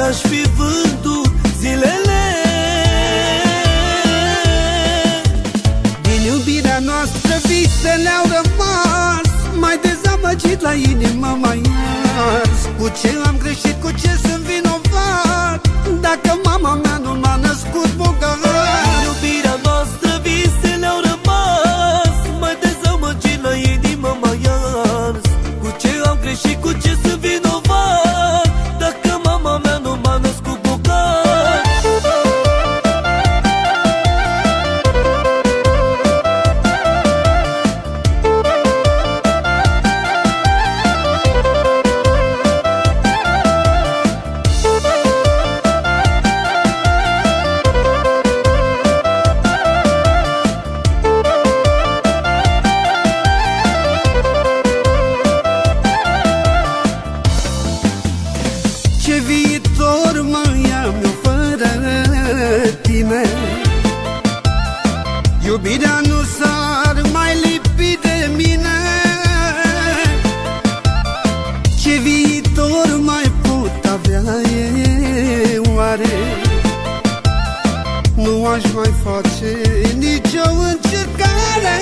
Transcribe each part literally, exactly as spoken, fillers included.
aș fi vândut zilele. Din iubirea noastră visele au rămas, mai dezamăgit la inimă mai ars. Cu ce am greșit, cu ce sunt vinovat, dacă mama mea nu m-a născut bogat? Iubirea noastră visele au rămas, mai dezamăgit la inimă mai ars. Cu ce am greșit, cu ce sunt vinovat, dacă mama mea nu m-a născut bogat? Ce viitor mai am eu fără tine? Iubirea nu s-ar mai lipi de mine. Ce viitor mai pot avea eu oare? Nu aș mai face nicio încercare.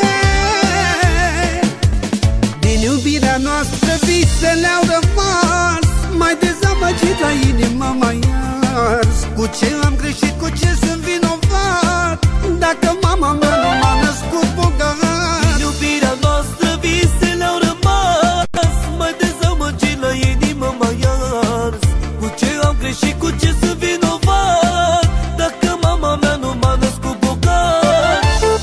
Din iubirea noastră visele au rămas, mai dezamăgit la inimă mai ars. Cu ce am greșit, cu ce sunt vinovat, dacă mama mea nu m-a născut bogat? Iubirea noastră visele au rămas, mai dezamăgit la inimă mai ars. Cu ce am greșit, cu ce sunt vinovat, dacă mama mea nu m-a născut bogat?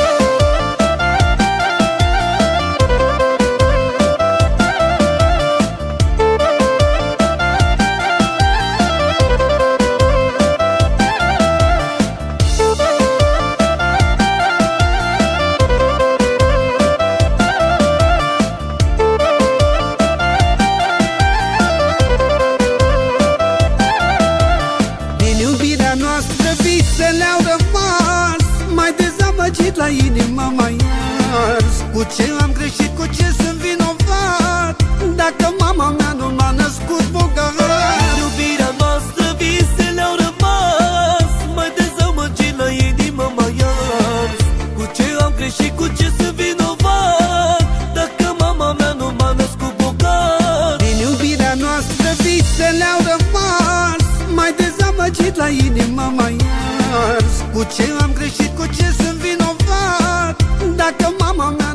Visele au rămas, mai dezamăgit la inimă mai ars. Cu ce am greșit, cu ce sunt vinovat, dacă mama mea nu m-a născut bogat? Iubirea noastră visele au rămas, mai dezamăgit la inimă mai ars. Cu ce am greșit, cu ce sunt vinovat, dacă mama mea nu m-a născut bogat? Din iubirea noastră visele au rămas, mai dezamăgit la inimă mai ars. Cu ce am greșit, cu ce sunt vinovat, dacă mama mea